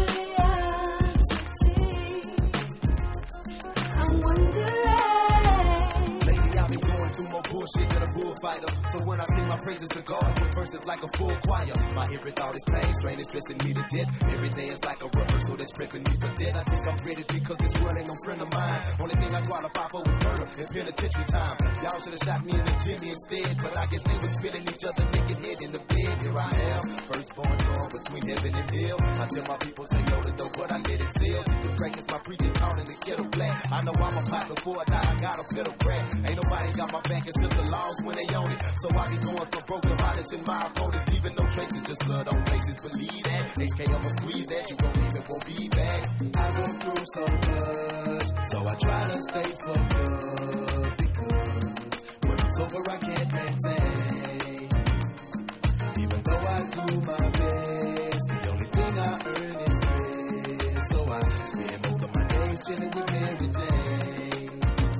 I'm wondering. Lately I've been going through more bullshit than a bullfighter. So when I see my I praise is to God with verses like a full choir. My every thought is pain, strain is stressing me to death. Every day is like a rehearsal that's prepping me for death. I think I'm ready because this world ain't no friend of mine. Only thing I qualify for is murder and penitentiary time. Y'all should have shot me in the Jimmy instead, but I guess they was feeling each other naked head in the bed. Here I am, firstborn torn between heaven and hell. I tell my people say no to the but I let it seal. The practice my preaching out in the ghetto black. I know I'm a pot before I die, I got a fiddle crack. Ain't nobody got my back except the laws when they own it. So I be going for broke, demolishing my opponents, leaving no traces, just blood on faces. Believe that, HK I'ma squeeze that, you gon' leave it, won't be back. I go through so much, so I try to stay focused. Because when it's over I can't maintain. Even though I do my best, the only thing I earn is stress. So I spend most of my days chilling with Mary Jane.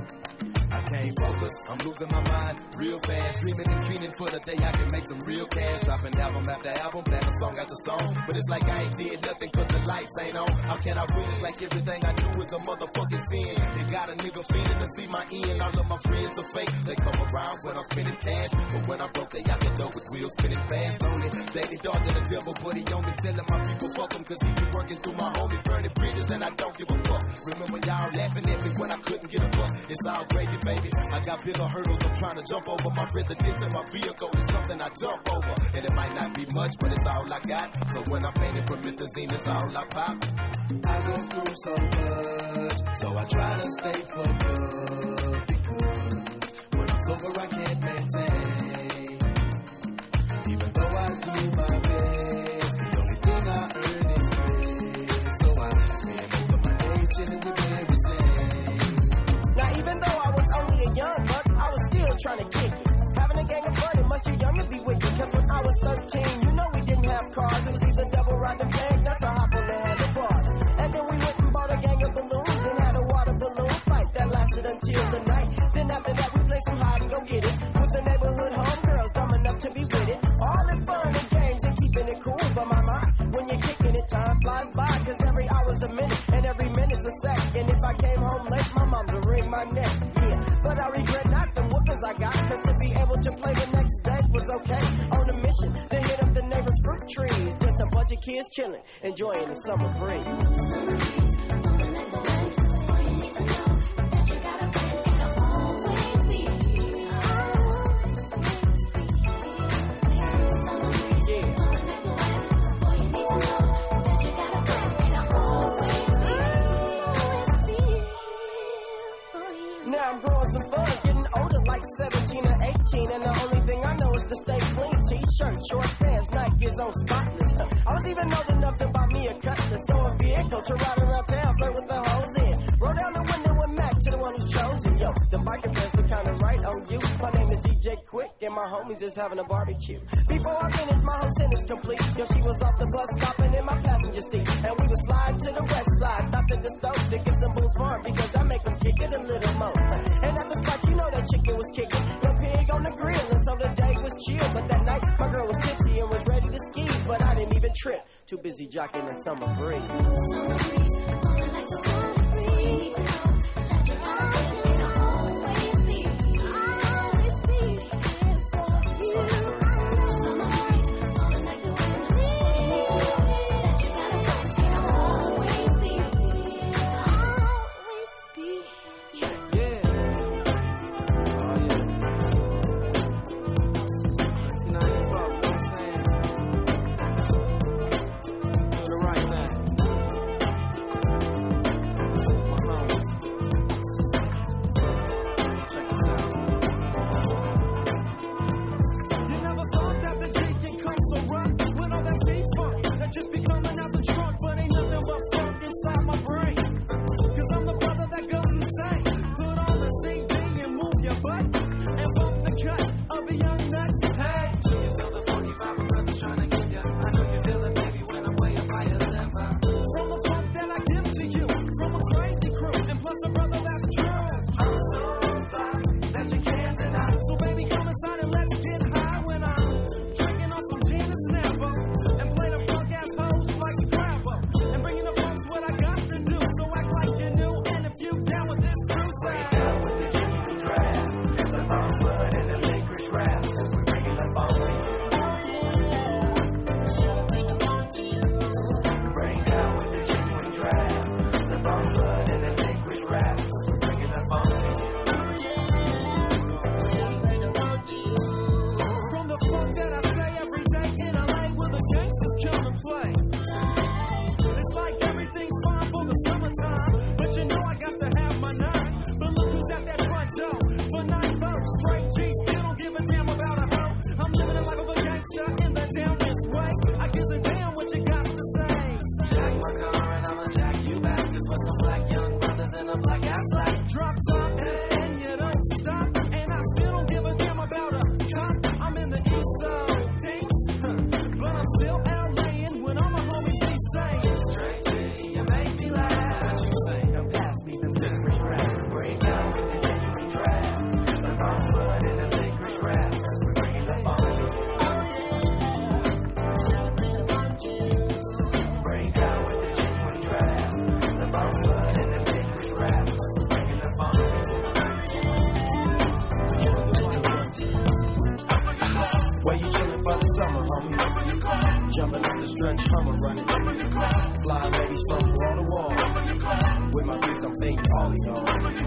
I can't focus, I'm losing my mind real fast. Dreaming and feeling for the day I can make some real cash. Dropping album after album, plan a song after song. But it's like I ain't did nothing cause the lights ain't on. How can I win it like everything I do is a motherfucking sin? It got a nigga feeling to see my end. All of my friends are fake, they come around when I'm spending cash. But when I broke, they out the door with wheels spinning fast. Only daily dodging the devil, but he on me telling my people fuck him. Cause he be working through my homies, burning bridges, and I don't give a fuck. Remember y'all laughing at me when I couldn't get a buck. It's all gravy, baby. I got bigger hurdles I'm trying to jump over. My residence and my vehicle is something I jump over. And it might not be much, but it's all I got. So when I'm painting promethazine, it's all I pop. I go through so much, so I try to stay focused. Because when it's over, I can't maintain. Even though I do my best, the only thing I earn is stress. So I spend most of my days chilling with Mary Jane. Now even though I was only a young buck, I was still trying to kick it. Having a gang of fun, it must too young to be wicked. Cause when I was 13, you know we didn't have cars. It was either double ride the bag, that's a hop on the handlebars. And then we went and bought a gang of balloons and had a water balloon fight that lasted until the night. Then after that we played some hide and go get it with the neighborhood homegirls dumb enough to be with it. All in fun and games and keeping it cool. But my mind, when you're kicking it, time flies by. Cause every hour's a minute and every minute's a sec. And if I came home late, my mom would wring my neck. Yeah, but I regret not the whoopings I got. Cause to be able to play the next day was okay. On a mission to hit up the neighbor's fruit trees. Just a bunch of kids chilling, enjoying the summer breeze. Now I'm growing some fun, getting older like 17 or 18. And the only thing I know is to stay clean. T-shirt, short pants, Nikes on spotless. I was even old enough to buy me a Cutlass. So a vehicle to ride around town, flirt with the hoes in. Roll down the window and Mac to the one who's chosen. Yo, the biker fans look kinda right on you. My name is DJ Quick and my homies is having a barbecue. Before I finish, my whole sentence complete. Yo, she was off the bus stopping in my passenger seat. And we would slide to the west side, stopped at the stove to get some Boone's Farm. Because I make them kick it a little more. And at the spot, you know that chicken was kicking. No pig on the grill, and so the day was chill. But that night, my girl was tipsy and was ready to ski. But I didn't even trip. Too busy jocking the summer breeze. Summer breeze, falling like the summer breeze. That you gotta always be. I'll always be here for you. Summer breeze, falling like the summer breeze. That you gotta always be. I'll always be here. Yeah. Oh yeah. 1994, you know what I'm saying? Doing the right thing. time. But you know I got to have my nine. But look who's at that front door. For 9 votes, straight G, still don't give a damn about a hoe. I'm living the life of a gangster in the down this way. I guess a damn what you got to say. Jack my car and I'ma jack you back. Cause we're some black young brothers in a black ass life. Drop top and you don't stop. And I still don't give a damn about a cop. I'm in the east side, peace. But I'm still LAing when all my homies be saying. Straight G, you make me laugh. So what you say? Now pass me the licorice rap. Break out with the genuine trap. The wrong blood in the licorice rap. Cause we're bringing the funk to you. Break out with the genuine trap. The wrong blood in the licorice rap. Cause we're bringing the funk to you. Where you chillin' for the summer, homie? Jumping on the stretch, Hummer running. Fly ladies from wall to wall. With my beats, I'm fading all of y'all.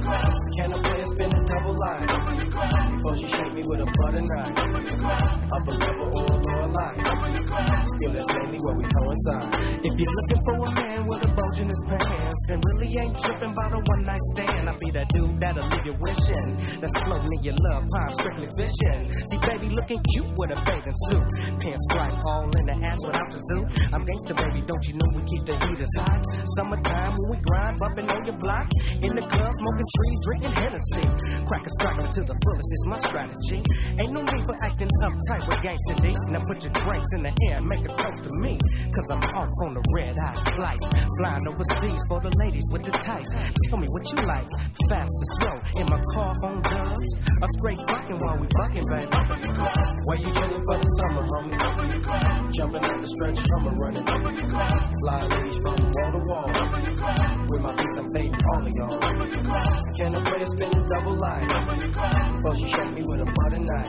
Can I play a spin this double line? Before she shake me with a butter knife. Upper level or a lower line. Still that's mainly where we coincide. If you're looking for a man with a bulge in his pants and really ain't tripping about a one-night stand, I'll be that dude that'll leave you wishing. That's floating in your love pond, strictly fishing. See, baby, looking cute with a bathing suit. Pants stripe all in the ass without the zoo. I'm gangsta, baby, don't you know we keep the heaters hot? Summertime when we grind, bumping on your block. In the club, smoking trees, drinking Hennessy. Crackers striking to the fullest is my strategy. Ain't no need for acting uptight with gangsta D. Now put your drinks in the air and make a toast to me. Cause I'm off on the red-eye flight. Flying overseas for the ladies with the tights. Tell me what you like, fast or slow. In my car on dubs, or straight fucking while we bucking, baby. Where you chillin' for the summer, homie? Jumping on the stretch, Hummer running. Fly ladies from wall to wall. With my beats, I'm fading all of y'all. Can I play a spin this double line? Before she shake me with a butter knife.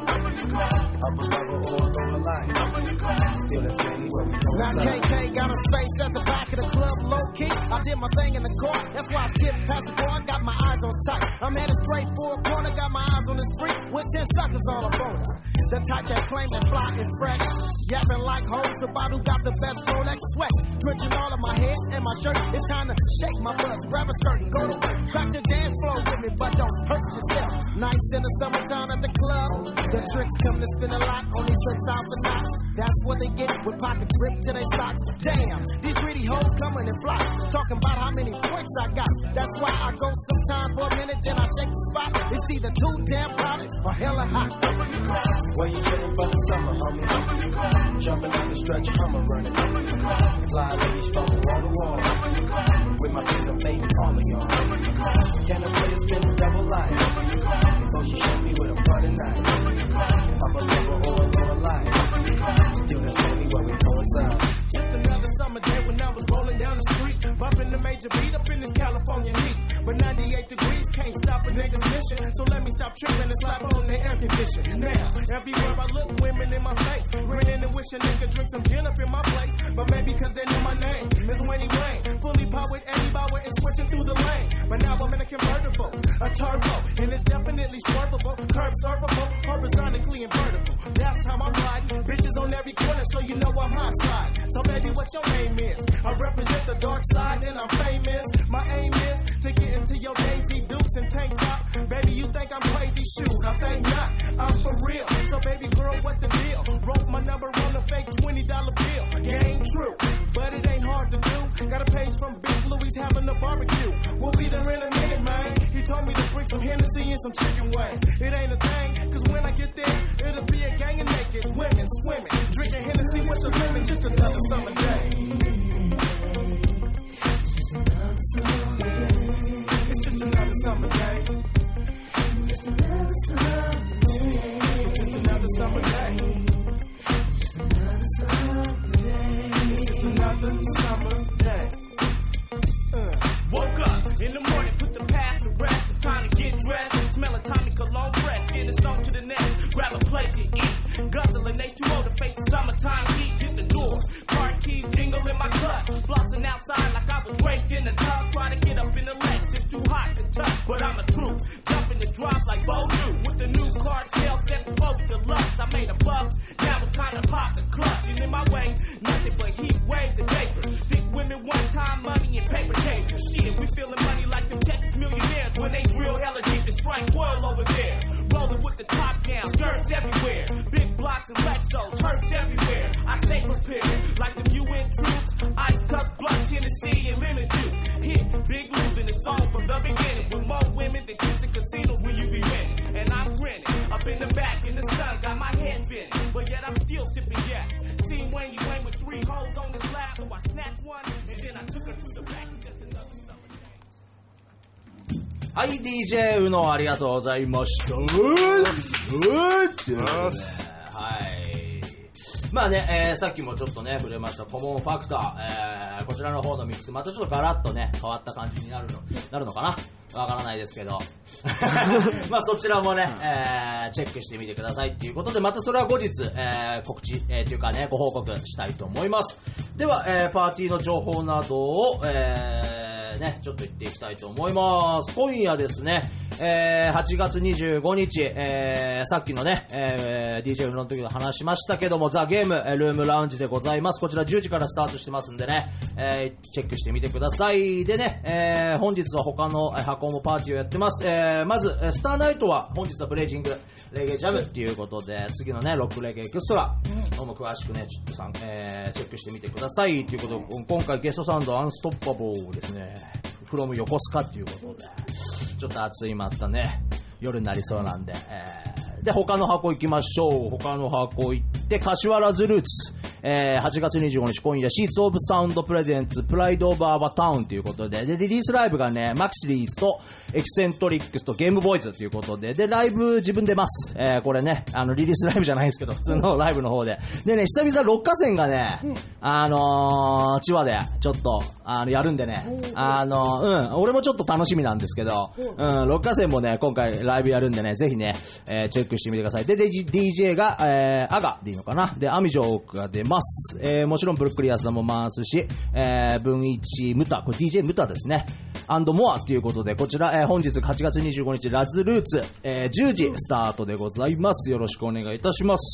Upper level or a lower line. Still that's mainly where we go. Now KK got a space at the back of the club, low key. I did my thing in the court, that's why I skipped past the door. I got my eyes on tight. I'm headed straight for a corner, got my eyes on this freak with 10 suckers all up on her. The type that claim that fly and fresh. Yapping like hoes about who got the best Rolex sweat. Drenching all of my head and my shirt. It's time to shake my buzz, grab a skirt and go to work. Crack the dance floor with me, but don't hurt yourself. Nights in the summertime at the club. The tricks come to spin a lot, only tricks out for knots. That's what they get with pocket grip to their socks. Damn, these greedy hoes coming in flocks. Talking about how many points I got. That's why I go sometimes for a minute, then I shake the spot. It's either too damn crowded or hella hot. Where you chillin' for the summer, homie? Jumping on the stretch, Hummer running. Fly ladies from wall to wall. With my kids, I'm fading all of y'all. Can I play a spin this double line? Before she shake me with a butter knife. Upper level or a lower line. Still that's mainly where we coincide. Just another summer day when I was rolling down the street. Bumping the major beat up in this California heat. But 98 degrees can't stop a nigga's mission. So let me stop tripping and slap on the air condition. Now, everywhere I look, women in my face. Grinning and wish a nigga drink some gin up in my place. But maybe cause they know my name. It's Winnie Wayne. Fully powered, Eddie Bauer is switching through the lane. But now I'm in a convertible, a turbo. And it's definitely swervable, curb servable, horizontally invertible. That's how I'm riding. Bitches on every corner, so you know I'm hot side. So baby, what your name is? I represent the dark side and I'm famous. My aim is to get into your Daisy Dukes and tank top. Baby, you think I'm crazy? Shoot, I think not. I'm for real. So baby girl, what the deal? Wrote my number on a fake $20 bill. Yeah, ain't true, but it ain't hard to do. Got a page from Big Louie's having a barbecue. We'll be there in a minute, man. He told me to bring some Hennessy and some chicken wings. It ain't a thing, cause when I get there, it'll be a gang of naked women swimming, drinking Hennessy with the lemon. Just another summer day. It's just another summer day. Just another summer day. It's just another summer day. Just another summer day. It's just another summer day. Woke up in the morning, put the past to rest. It's time to get dressed. Smell a Tommy cologne press. Get us on to the next. Grab a plate to eat. Guzzling H2O to face the summertime heat. Hit the door. Car keys jingle in my clutch. Flossing outside like I was draped in the tub. Trying to get up in the Lex. It's too hot to touch, but I'm a truth. Jumping the drop like Bo knew. With the new car tail set the boat deluxe. I made a buck. Now it's time to pop the clutch. And in my way, nothing but heat wave the vapor. Big women one time, money and paper chasers. Shit, we when they drill hella deep to strike oil over there. Rolling with the top down, skirts everywhere. Big blocks and Lexos, hurts everywhere. I stay prepared, like the UN troops. Ice cup, blood, Tennessee, and lemon juice. Hit big losing, it's on from the beginning. With more women than kids in casinos when you be winning. And I'm grinning, up in the back in the sun, got my head bent. But yet I'm still sipping yak. Seen Wayne, you went with 3 holes on his lap. So I snatched one, and then I took her to the back. Just another summer day. はい、DJ うのありがとうございました。はい。まあね、さっきもちょっとね、触れましたコモンファクター、こちらの方のミックス、またちょっとガラッとね、変わった感じになるのかなわからないですけど。まあそちらもね、チェックしてみてくださいっていうことで、またそれは後日、告知、っていうかね、ご報告したいと思います。では、パーティーの情報などを、ね、ちょっと言っていきたいと思います。今夜ですね、8月25日、さっきのね、DJ の時で話しましたけども、ザ・ゲーム、ルームラウンジでございます。こちら10時からスタートしてますんでね、チェックしてみてください。でね、本日は他の箱もパーティーをやってます。まず、スターナイトは、本日はブレイジングレゲエジャムっていうことで、次のね、ロックレゲエエクストラのも詳しくね、ちょっとチェックしてみてください。ということで、今回ゲストサウンドアンストッパボーですね。from 横須賀っていうことで、ちょっと暑いまったね、夜になりそうなんで、で、他の箱行きましょう。他の箱行って、柏原ズルーツ、8月25日今夜、シーツオブサウンドプレゼンツ、プライドオブアバタウンということで、で、リリースライブがね、マキシリーズとエキセントリックスとゲームボーイズということで、で、ライブ自分出ます。これね、リリースライブじゃないんですけど、普通のライブの方で。でね、久々六花線がね、千葉で、ちょっと、やるんでね、俺もちょっと楽しみなんですけど、六花線もね、今回ライブやるんでね、ぜひね、チェックしてみてください。で、DJ が、アガでいいのかな。で、アミジョークが出ます。もちろんブルックリアさんも回すし、文一ムタ、これ DJ ムタですね。アンドモアということで、こちら、本日8月25日ラズルーツ、10時スタートでございます。よろしくお願いいたします。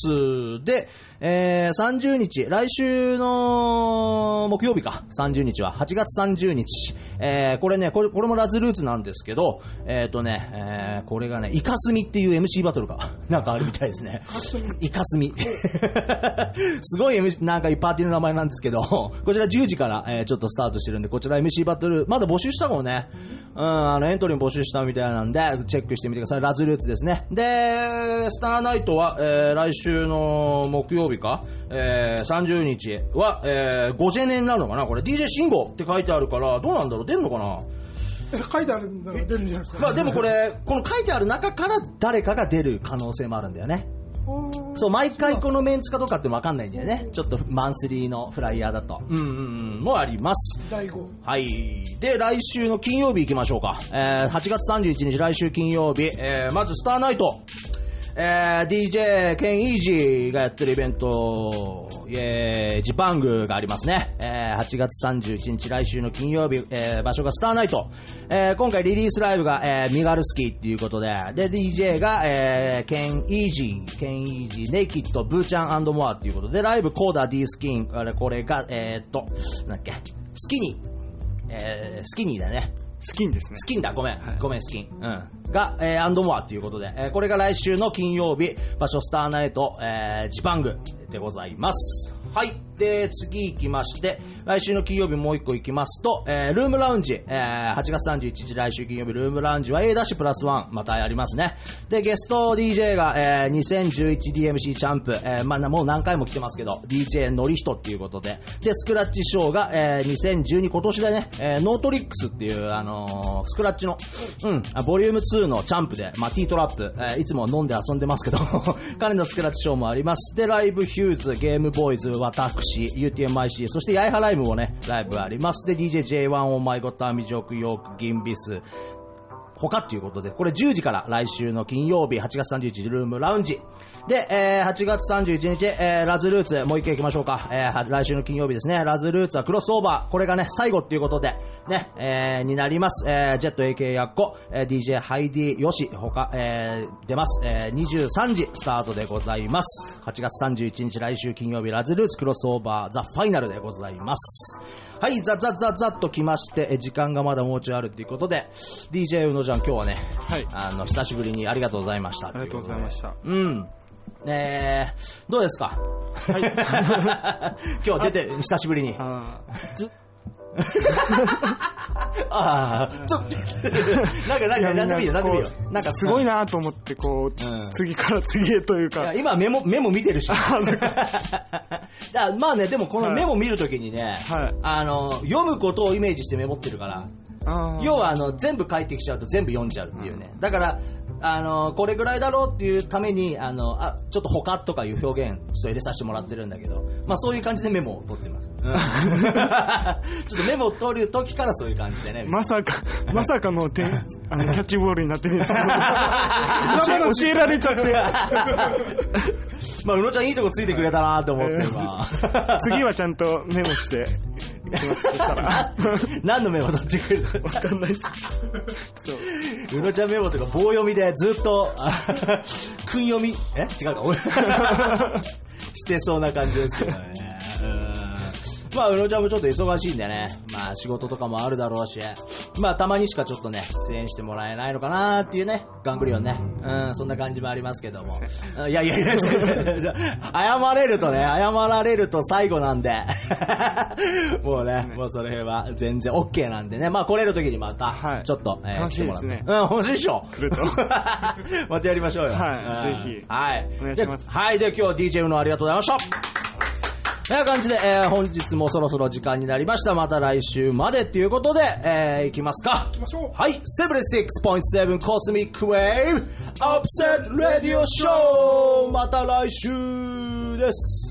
で、30日、来週の木曜日か、30日は、8月30日。これね、これもラズルーツなんですけど、これがね、イカスミっていう MC バトルが、なんかあるみたいですね。イカスミ。すごい MC、なんかパーティーの名前なんですけど、こちら10時から、ちょっとスタートしてるんで、こちら MC バトル、まだ募集したかもね。エントリー募集したみたいなんで、チェックしてみてください。ラズルーツですね。で、スターナイトは、来週の木曜日か、30日は、5ジェネになるのかなこれ DJ 信号って書いてあるから、どうなんだろう出るのかな書いてあるんだら出るんじゃないですか。 まあでもこれ、この書いてある中から誰かが出る可能性もあるんだよね。そう、毎回このメンツかどうかって分かんないんだよね。ちょっとマンスリーのフライヤーだと。もあります。 第5。 はい。で、来週の金曜日行きましょうか。8月31日、来週金曜日。まずスターナイト。DJ ケンイージーがやってるイベント、ジパングがありますね。8月31日来週の金曜日、場所がスターナイト。今回リリースライブが、ミガルスキーっていうことで、で、DJ が、ケンイージー、ネイキッド、ブーちゃん&モアっていうことで、ライブコーダー D スキン、これが、なんだっけ、スキニーだね。 スキンですね。 スキンだ、ごめん、スキン。が、アンドモアということで、これが来週の金曜日、場所スターナイト、ジパングでございます。はい。で、次行きまして、来週の金曜日もう一個行きますと、ルームラウンジ、8月31日来週金曜日ルームラウンジは A-+1 またやりますね。で、ゲスト DJ が、2011DMC チャンプ、まあ、もう何回も来てますけど、DJ のりひとっていうことで、で、スクラッチショーが、2012今年でね、ノートリックスっていう、スクラッチの、ボリューム2のチャンプで、まあ、T トラップ、いつも飲んで遊んでますけど、彼のスクラッチショーもあります。で、ライブヒューズ、ゲームボーイズ、私、UTMIC、そして八重葉ライブもね、ライブあります。で、DJ J1 オーマイゴッターミジョークヨーク、ギンビス、他っていうことで、これ10時から来週の金曜日、8月31日ルームラウンジ。で、8月31日、ラズルーツ、もう一回行きましょうか。来週の金曜日ですね。ラズルーツはクロスオーバー。これがね、最後っていうことで、ね、になります。ジェット AK やっこ、DJ ハイディヨシ、他、出ます。23時スタートでございます。8月31日来週金曜日、ラズルーツクロスオーバー、ザ・ファイナルでございます。 はい、ざっと来まして、時間がまだもうちょいあるということで、DJ うのちゃん、今日はね、はい、久しぶりにありがとうございました。 ありがとうございました。 うん。どうですか？はい。今日出て、久しぶりに。ああ、ちょっとなんでもいいよ。 なんかすごいなと思ってこう、次から次へというか。 今メモ見てるし。まあね、でもこのメモ見るときにね、読むことをイメージしてメモってるから。要は全部書いてきちゃうと全部読んじゃうっていうね。だからこれぐらいだろうっていうためにちょっと他とかいう表現ちょっと入れさせてもらってるんだけど、まあそういう感じでメモを取ってます。ちょっとメモを取る時からそういう感じでね。 まさかのキャッチボールになってるんですけど教えられちゃって。 まあうのちゃんいいとこついてくれたなと思って次はちゃんとメモして何のメモ取ってくれるわかんないです。 うのちゃんメモとか棒読みでずっと訓読み違うかしてそうな感じですけどね。まあうのちゃんもちょっと忙しいんでね、まあ仕事とかもあるだろうし、まあたまにしかちょっとね出演してもらえないのかなっていうね、ガングリオンね、そんな感じもありますけども、いや謝られると最後なんでもうね、もうその辺は全然 OK なんでね、まあ来れる時にまたちょっと、 楽しいですね。 欲しいでしょ。 来るとまたやりましょうよ。 はい、ぜひ。 はい、 お願いします。 はい、で今日 DJ のありがとうございました。という感じで、本日もそろそろ時間になりました。また来週までということで、いきますか。 行きましょう。 はい、76.7 Cosmic Wave Upset Radio Show、また来週です。